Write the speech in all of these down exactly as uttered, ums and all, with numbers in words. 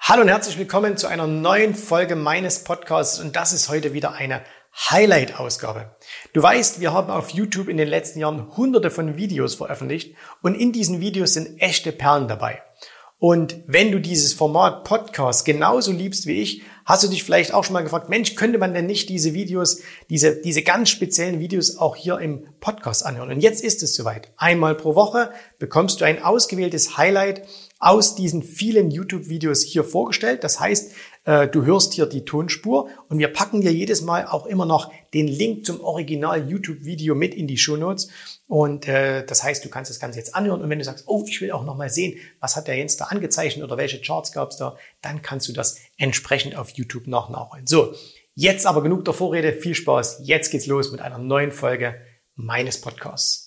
Hallo und herzlich willkommen zu einer neuen Folge meines Podcasts und das ist heute wieder eine Highlight-Ausgabe. Du weißt, wir haben auf YouTube in den letzten Jahren hunderte von Videos veröffentlicht und in diesen Videos sind echte Perlen dabei. Und wenn du dieses Format Podcast genauso liebst wie ich, hast du dich vielleicht auch schon mal gefragt, Mensch, könnte man denn nicht diese Videos, diese, diese ganz speziellen Videos auch hier im Podcast anhören? Und jetzt ist es soweit. Einmal pro Woche bekommst du ein ausgewähltes Highlight aus diesen vielen YouTube-Videos hier vorgestellt. Das heißt, du hörst hier die Tonspur und wir packen dir jedes Mal auch immer noch den Link zum Original-YouTube-Video mit in die Shownotes. Und äh, das heißt, du kannst das Ganze jetzt anhören und wenn du sagst, oh, ich will auch noch mal sehen, was hat der Jens da angezeichnet oder welche Charts gab es da, dann kannst du das entsprechend auf YouTube noch nachholen. So, jetzt aber genug der Vorrede, viel Spaß. Jetzt geht's los mit einer neuen Folge meines Podcasts.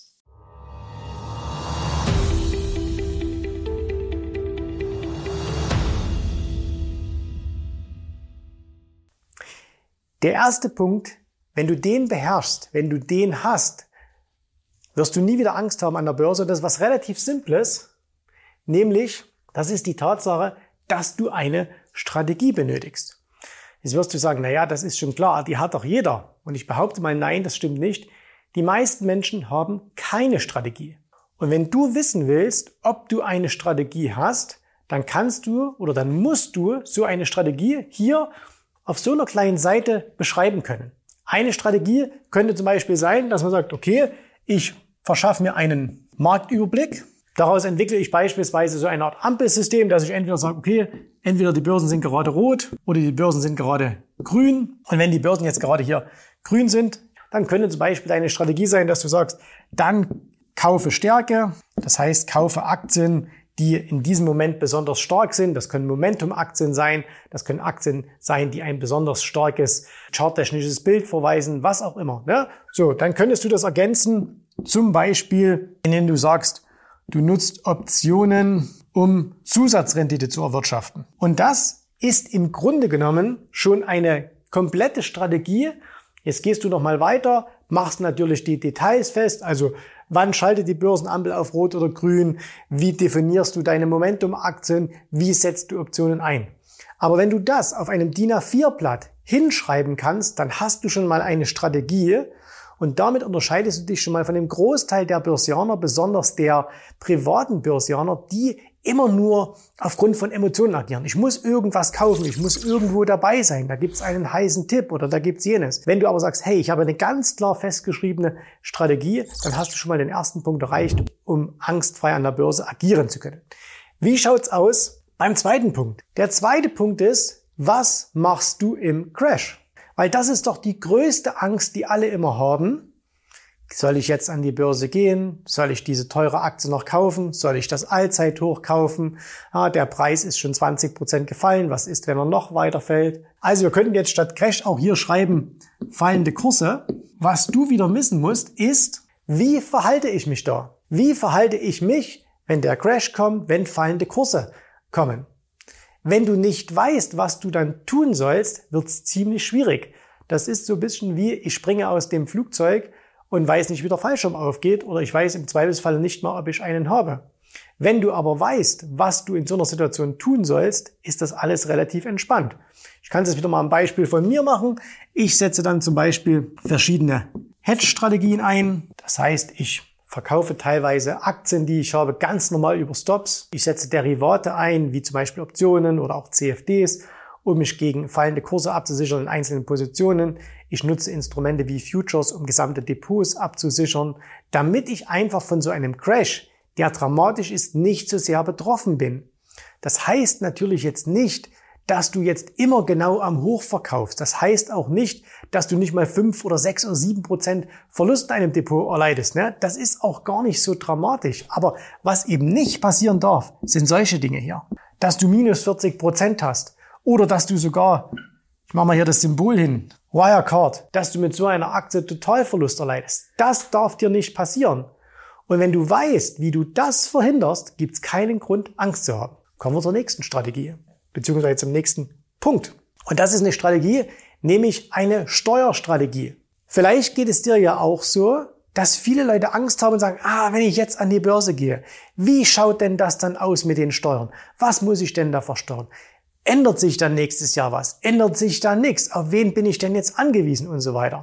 Der erste Punkt, wenn du den beherrschst, wenn du den hast, wirst du nie wieder Angst haben an der Börse. Das ist was relativ Simples, nämlich, das ist die Tatsache, dass du eine Strategie benötigst. Jetzt wirst du sagen, naja, das ist schon klar, die hat doch jeder. Und ich behaupte mal, nein, das stimmt nicht. Die meisten Menschen haben keine Strategie. Und wenn du wissen willst, ob du eine Strategie hast, dann kannst du oder dann musst du so eine Strategie hier auf so einer kleinen Seite beschreiben können. Eine Strategie könnte zum Beispiel sein, dass man sagt, okay, ich verschaffe mir einen Marktüberblick. Daraus entwickle ich beispielsweise so eine Art Ampelsystem, dass ich entweder sage, okay, entweder die Börsen sind gerade rot oder die Börsen sind gerade grün. Und wenn die Börsen jetzt gerade hier grün sind, dann könnte zum Beispiel eine Strategie sein, dass du sagst, dann kaufe Stärke. Das heißt, kaufe Aktien, die in diesem Moment besonders stark sind. Das können Momentum-Aktien sein, das können Aktien sein, die ein besonders starkes charttechnisches Bild verweisen, was auch immer. Ne? So, dann könntest du das ergänzen, zum Beispiel, indem du sagst, du nutzt Optionen, um Zusatzrendite zu erwirtschaften. Und das ist im Grunde genommen schon eine komplette Strategie. Jetzt gehst du noch mal weiter, machst natürlich die Details fest, also wann schaltet die Börsenampel auf Rot oder Grün? Wie definierst du deine Momentum-Aktien? Wie setzt du Optionen ein? Aber wenn du das auf einem D I N A vier Blatt hinschreiben kannst, dann hast du schon mal eine Strategie und damit unterscheidest du dich schon mal von dem Großteil der Börsianer, besonders der privaten Börsianer, die immer nur aufgrund von Emotionen agieren. Ich muss irgendwas kaufen, ich muss irgendwo dabei sein, da gibt's einen heißen Tipp oder da gibt's jenes. Wenn du aber sagst, hey, ich habe eine ganz klar festgeschriebene Strategie, dann hast du schon mal den ersten Punkt erreicht, um angstfrei an der Börse agieren zu können. Wie schaut's aus beim zweiten Punkt? Der zweite Punkt ist, was machst du im Crash? Weil das ist doch die größte Angst, die alle immer haben. Soll ich jetzt an die Börse gehen? Soll ich diese teure Aktie noch kaufen? Soll ich das Allzeithoch kaufen? Ah, der Preis ist schon zwanzig Prozent gefallen. Was ist, wenn er noch weiter fällt? Also wir könnten jetzt statt Crash auch hier schreiben, fallende Kurse. Was du wieder wissen musst, ist, wie verhalte ich mich da? Wie verhalte ich mich, wenn der Crash kommt, wenn fallende Kurse kommen? Wenn du nicht weißt, was du dann tun sollst, wird's ziemlich schwierig. Das ist so ein bisschen wie, ich springe aus dem Flugzeug und weiß nicht, wie der Fallschirm aufgeht oder ich weiß im Zweifelsfall nicht mal, ob ich einen habe. Wenn du aber weißt, was du in so einer Situation tun sollst, ist das alles relativ entspannt. Ich kann es jetzt wieder mal am Beispiel von mir machen. Ich setze dann zum Beispiel verschiedene Hedge-Strategien ein. Das heißt, ich verkaufe teilweise Aktien, die ich habe, ganz normal über Stops. Ich setze Derivate ein, wie zum Beispiel Optionen oder auch C F Ds, um mich gegen fallende Kurse abzusichern in einzelnen Positionen. Ich nutze Instrumente wie Futures, um gesamte Depots abzusichern, damit ich einfach von so einem Crash, der dramatisch ist, nicht so sehr betroffen bin. Das heißt natürlich jetzt nicht, dass du jetzt immer genau am Hoch verkaufst. Das heißt auch nicht, dass du nicht mal fünf oder sechs oder sieben Prozent Verlust in einem Depot erleidest. Ne? Das ist auch gar nicht so dramatisch. Aber was eben nicht passieren darf, sind solche Dinge hier. Dass du minus vierzig Prozent hast oder dass du sogar, ich mache mal hier das Symbol hin, Wirecard, dass du mit so einer Aktie Totalverlust erleidest. Das darf dir nicht passieren. Und wenn du weißt, wie du das verhinderst, gibt es keinen Grund, Angst zu haben. Kommen wir zur nächsten Strategie, beziehungsweise zum nächsten Punkt. Und das ist eine Strategie, nämlich eine Steuerstrategie. Vielleicht geht es dir ja auch so, dass viele Leute Angst haben und sagen, ah, wenn ich jetzt an die Börse gehe, wie schaut denn das dann aus mit den Steuern? Was muss ich denn da versteuern? Ändert sich dann nächstes Jahr was? Ändert sich da nichts? Auf wen bin ich denn jetzt angewiesen und so weiter?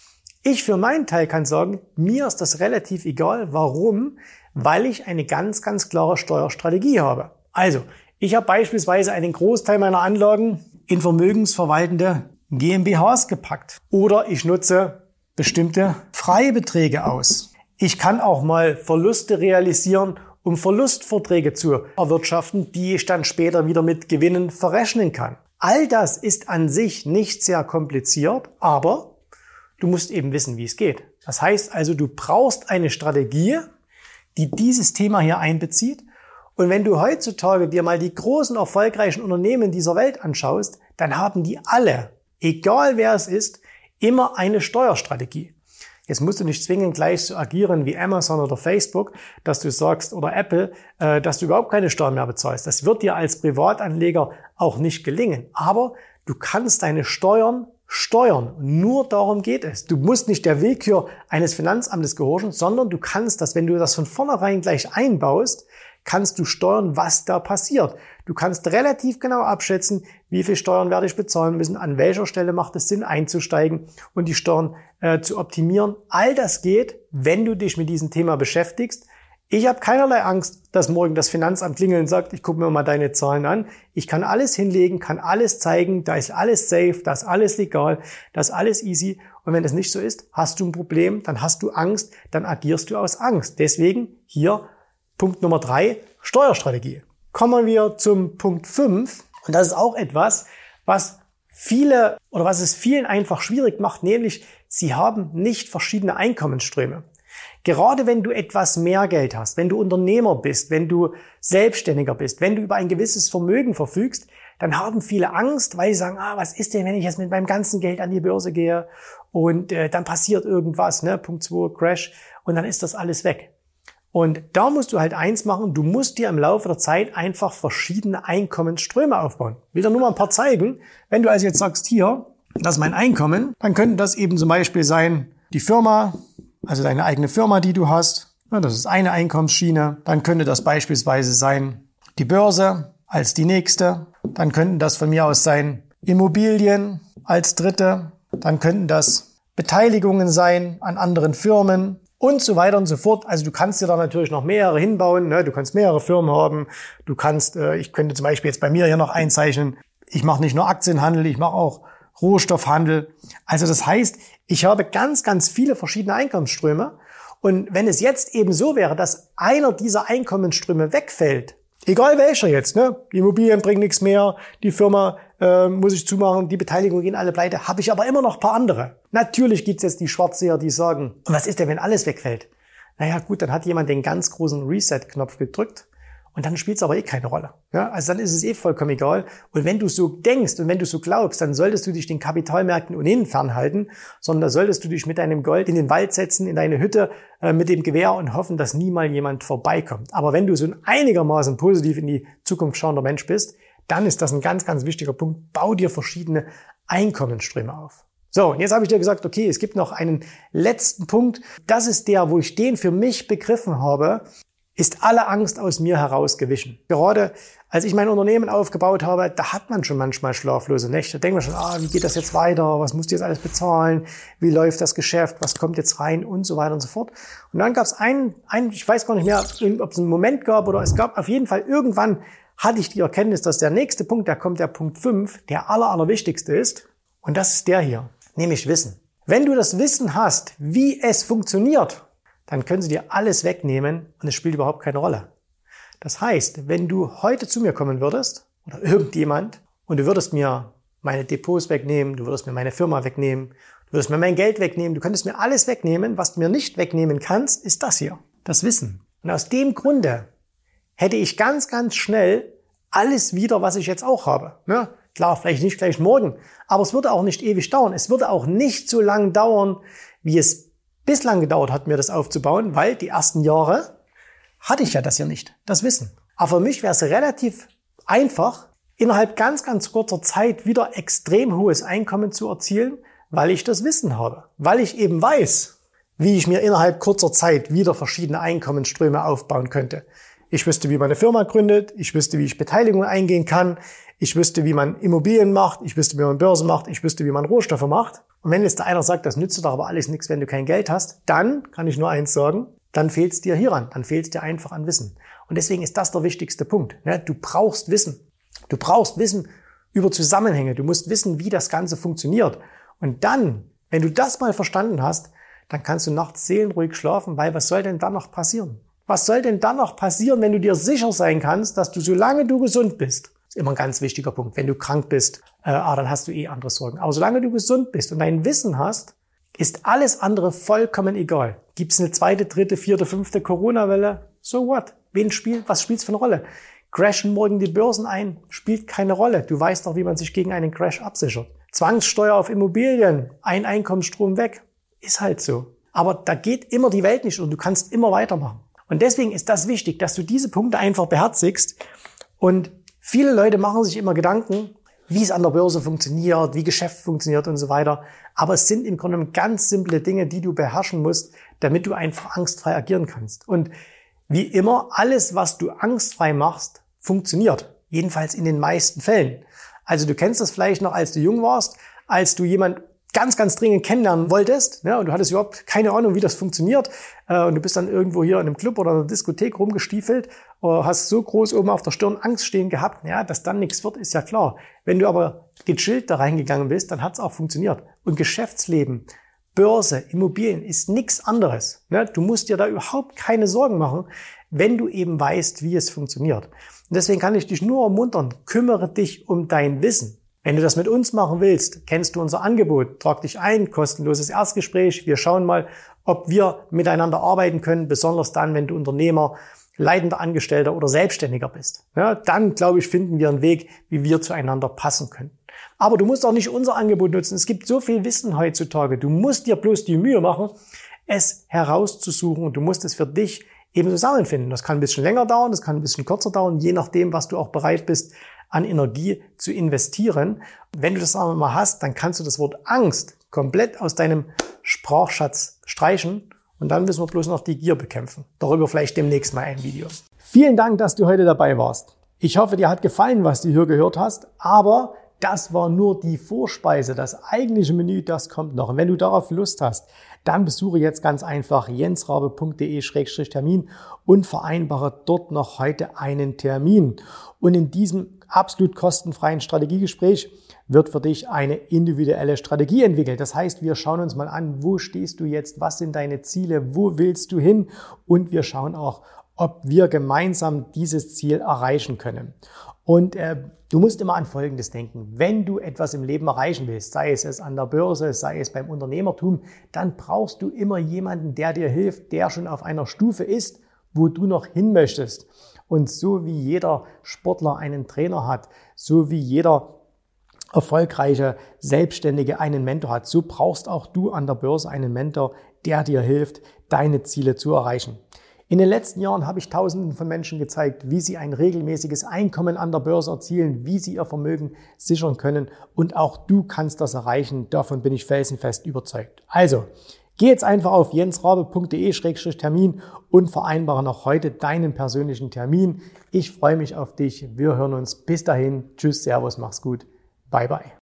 Ich für meinen Teil kann sagen, mir ist das relativ egal. Warum? Weil ich eine ganz, ganz klare Steuerstrategie habe. Also, ich habe beispielsweise einen Großteil meiner Anlagen in vermögensverwaltende GmbHs gepackt. Oder ich nutze bestimmte Freibeträge aus. Ich kann auch mal Verluste realisieren, um Verlustverträge zu erwirtschaften, die ich dann später wieder mit Gewinnen verrechnen kann. All das ist an sich nicht sehr kompliziert, aber du musst eben wissen, wie es geht. Das heißt also, du brauchst eine Strategie, die dieses Thema hier einbezieht. Und wenn du heutzutage dir mal die großen, erfolgreichen Unternehmen dieser Welt anschaust, dann haben die alle, egal wer es ist, immer eine Steuerstrategie. Jetzt musst du nicht zwingend gleich so agieren wie Amazon oder Facebook, dass du sagst, oder Apple, äh, dass du überhaupt keine Steuern mehr bezahlst. Das wird dir als Privatanleger auch nicht gelingen. Aber du kannst deine Steuern steuern. Nur darum geht es. Du musst nicht der Willkür eines Finanzamtes gehorchen, sondern du kannst das, wenn du das von vornherein gleich einbaust, kannst du steuern, was da passiert. Du kannst relativ genau abschätzen, wie viel Steuern werde ich bezahlen müssen, an welcher Stelle macht es Sinn einzusteigen und die Steuern äh, zu optimieren. All das geht, wenn du dich mit diesem Thema beschäftigst. Ich habe keinerlei Angst, dass morgen das Finanzamt klingelt und sagt, ich gucke mir mal deine Zahlen an. Ich kann alles hinlegen, kann alles zeigen, da ist alles safe, da ist alles legal, da ist alles easy. Und wenn das nicht so ist, hast du ein Problem, dann hast du Angst, dann agierst du aus Angst. Deswegen hier Punkt Nummer drei, Steuerstrategie. Kommen wir zum Punkt fünf. Und das ist auch etwas, was viele oder was es vielen einfach schwierig macht, nämlich sie haben nicht verschiedene Einkommensströme. Gerade wenn du etwas mehr Geld hast, wenn du Unternehmer bist, wenn du Selbstständiger bist, wenn du über ein gewisses Vermögen verfügst, dann haben viele Angst, weil sie sagen, ah, was ist denn, wenn ich jetzt mit meinem ganzen Geld an die Börse gehe und äh, dann passiert irgendwas, ne, Punkt zwei, Crash, und dann ist das alles weg. Und da musst du halt eins machen, du musst dir im Laufe der Zeit einfach verschiedene Einkommensströme aufbauen. Will dir nur mal ein paar zeigen. Wenn du also jetzt sagst, hier, das ist mein Einkommen, dann könnte das eben zum Beispiel sein, die Firma, also deine eigene Firma, die du hast. Ja, das ist eine Einkommensschiene. Dann könnte das beispielsweise sein, die Börse als die nächste. Dann könnten das von mir aus sein, Immobilien als dritte. Dann könnten das Beteiligungen sein an anderen Firmen. Und so weiter und so fort. Also du kannst dir da natürlich noch mehrere hinbauen. Ne? Du kannst mehrere Firmen haben. Du kannst, äh, ich könnte zum Beispiel jetzt bei mir hier noch einzeichnen, ich mache nicht nur Aktienhandel, ich mache auch Rohstoffhandel. Also das heißt, ich habe ganz, ganz viele verschiedene Einkommensströme. Und wenn es jetzt eben so wäre, dass einer dieser Einkommensströme wegfällt, egal welcher jetzt, ne, die Immobilien bringen nichts mehr, die Firma äh, muss ich zumachen, die Beteiligungen gehen alle pleite, habe ich aber immer noch ein paar andere. Natürlich gibt's jetzt die Schwarzseher, die sagen, und was ist denn, wenn alles wegfällt? Naja gut, dann hat jemand den ganz großen Reset-Knopf gedrückt und dann spielt's aber eh keine Rolle. Ja, also dann ist es eh vollkommen egal. Und wenn du so denkst und wenn du so glaubst, dann solltest du dich den Kapitalmärkten ohnehin fernhalten, sondern da solltest du dich mit deinem Gold in den Wald setzen, in deine Hütte äh, mit dem Gewehr und hoffen, dass nie mal jemand vorbeikommt. Aber wenn du so ein einigermaßen positiv in die Zukunft schauender Mensch bist, dann ist das ein ganz, ganz wichtiger Punkt. Bau dir verschiedene Einkommensströme auf. So, und jetzt habe ich dir gesagt, okay, es gibt noch einen letzten Punkt. Das ist der, wo ich den für mich begriffen habe, ist alle Angst aus mir heraus gewichen. Gerade als ich mein Unternehmen aufgebaut habe, da hat man schon manchmal schlaflose Nächte. Da denkt man schon, ah, wie geht das jetzt weiter? Was musst du jetzt alles bezahlen? Wie läuft das Geschäft? Was kommt jetzt rein? Und so weiter und so fort. Und dann gab es einen, einen, ich weiß gar nicht mehr, ob es einen Moment gab oder es gab auf jeden Fall irgendwann hatte ich die Erkenntnis, dass der nächste Punkt, da kommt der Punkt fünf, der aller, allerwichtigste ist. Und das ist der hier, nämlich Wissen. Wenn du das Wissen hast, wie es funktioniert, dann können sie dir alles wegnehmen und es spielt überhaupt keine Rolle. Das heißt, wenn du heute zu mir kommen würdest oder irgendjemand und du würdest mir meine Depots wegnehmen, du würdest mir meine Firma wegnehmen, du würdest mir mein Geld wegnehmen, du könntest mir alles wegnehmen. Was du mir nicht wegnehmen kannst, ist das hier, das Wissen. Und aus dem Grunde hätte ich ganz, ganz schnell alles wieder, was ich jetzt auch habe. Ja, klar, vielleicht nicht gleich morgen, aber es würde auch nicht ewig dauern. Es würde auch nicht so lang dauern, wie es bislang gedauert hat, mir das aufzubauen, weil die ersten Jahre hatte ich ja das ja nicht, das Wissen. Aber für mich wäre es relativ einfach, innerhalb ganz, ganz kurzer Zeit wieder extrem hohes Einkommen zu erzielen, weil ich das Wissen habe. Weil ich eben weiß, wie ich mir innerhalb kurzer Zeit wieder verschiedene Einkommensströme aufbauen könnte. Ich wüsste, wie man eine Firma gründet. Ich wüsste, wie ich Beteiligung eingehen kann. Ich wüsste, wie man Immobilien macht. Ich wüsste, wie man Börse macht. Ich wüsste, wie man Rohstoffe macht. Und wenn jetzt da einer sagt, das nützt dir doch aber alles nichts, wenn du kein Geld hast, dann kann ich nur eins sagen, dann fehlt es dir hieran. Dann fehlt es dir einfach an Wissen. Und deswegen ist das der wichtigste Punkt. Du brauchst Wissen. Du brauchst Wissen über Zusammenhänge. Du musst wissen, wie das Ganze funktioniert. Und dann, wenn du das mal verstanden hast, dann kannst du nachts seelenruhig schlafen, weil was soll denn dann noch passieren? Was soll denn dann noch passieren, wenn du dir sicher sein kannst, dass du, solange du gesund bist, ist immer ein ganz wichtiger Punkt. Wenn du krank bist, äh, ah, dann hast du eh andere Sorgen. Aber solange du gesund bist und dein Wissen hast, ist alles andere vollkommen egal. Gibt es eine zweite, dritte, vierte, fünfte Corona-Welle? So what? Wen spielt, was spielt's für eine Rolle? Crashen morgen die Börsen ein? Spielt keine Rolle. Du weißt doch, wie man sich gegen einen Crash absichert. Zwangssteuer auf Immobilien, ein Einkommensstrom weg. Ist halt so. Aber da geht immer die Welt nicht und du kannst immer weitermachen. Und deswegen ist das wichtig, dass du diese Punkte einfach beherzigst. Und viele Leute machen sich immer Gedanken, wie es an der Börse funktioniert, wie Geschäft funktioniert und so weiter. Aber es sind im Grunde ganz simple Dinge, die du beherrschen musst, damit du einfach angstfrei agieren kannst. Und wie immer, alles, was du angstfrei machst, funktioniert. Jedenfalls in den meisten Fällen. Also du kennst das vielleicht noch, als du jung warst, als du jemand ganz, ganz dringend kennenlernen wolltest, ne, und du hattest überhaupt keine Ahnung, wie das funktioniert, äh, und du bist dann irgendwo hier in einem Club oder einer Diskothek rumgestiefelt, oder hast so groß oben auf der Stirn Angst stehen gehabt, ja, dass dann nichts wird, ist ja klar. Wenn du aber gechillt da reingegangen bist, dann hat es auch funktioniert. Und Geschäftsleben, Börse, Immobilien ist nichts anderes. Ne? Du musst dir da überhaupt keine Sorgen machen, wenn du eben weißt, wie es funktioniert. Und deswegen kann ich dich nur ermuntern, kümmere dich um dein Wissen. Wenn du das mit uns machen willst, kennst du unser Angebot. Trag dich ein, kostenloses Erstgespräch. Wir schauen mal, ob wir miteinander arbeiten können, besonders dann, wenn du Unternehmer, leitender Angestellter oder Selbstständiger bist. Ja, dann, glaube ich, finden wir einen Weg, wie wir zueinander passen können. Aber du musst auch nicht unser Angebot nutzen. Es gibt so viel Wissen heutzutage. Du musst dir bloß die Mühe machen, es herauszusuchen, und du musst es für dich eben zusammenfinden. Das kann ein bisschen länger dauern, das kann ein bisschen kürzer dauern, je nachdem, was du auch bereit bist, an Energie zu investieren. Wenn du das aber mal hast, dann kannst du das Wort Angst komplett aus deinem Sprachschatz streichen, und dann müssen wir bloß noch die Gier bekämpfen. Darüber vielleicht demnächst mal ein Video. Vielen Dank, dass du heute dabei warst. Ich hoffe, dir hat gefallen, was du hier gehört hast, aber das war nur die Vorspeise. Das eigentliche Menü, das kommt noch. Und wenn du darauf Lust hast, dann besuche jetzt ganz einfach jensrabe punkt de Schrägstrich Termin und vereinbare dort noch heute einen Termin. Und in diesem absolut kostenfreien Strategiegespräch wird für dich eine individuelle Strategie entwickelt. Das heißt, wir schauen uns mal an, wo stehst du jetzt, was sind deine Ziele, wo willst du hin, und wir schauen auch, ob wir gemeinsam dieses Ziel erreichen können. Und äh, du musst immer an Folgendes denken: Wenn du etwas im Leben erreichen willst, sei es an der Börse, sei es beim Unternehmertum, dann brauchst du immer jemanden, der dir hilft, der schon auf einer Stufe ist, wo du noch hin möchtest. Und so wie jeder Sportler einen Trainer hat, so wie jeder erfolgreiche Selbstständige einen Mentor hat, so brauchst auch du an der Börse einen Mentor, der dir hilft, deine Ziele zu erreichen. In den letzten Jahren habe ich Tausenden von Menschen gezeigt, wie sie ein regelmäßiges Einkommen an der Börse erzielen, wie sie ihr Vermögen sichern können, und auch du kannst das erreichen. Davon bin ich felsenfest überzeugt. Also, geh jetzt einfach auf jensrabe punkt de Schrägstrich Termin und vereinbare noch heute deinen persönlichen Termin. Ich freue mich auf dich. Wir hören uns. Bis dahin. Tschüss, Servus, mach's gut. Bye, bye.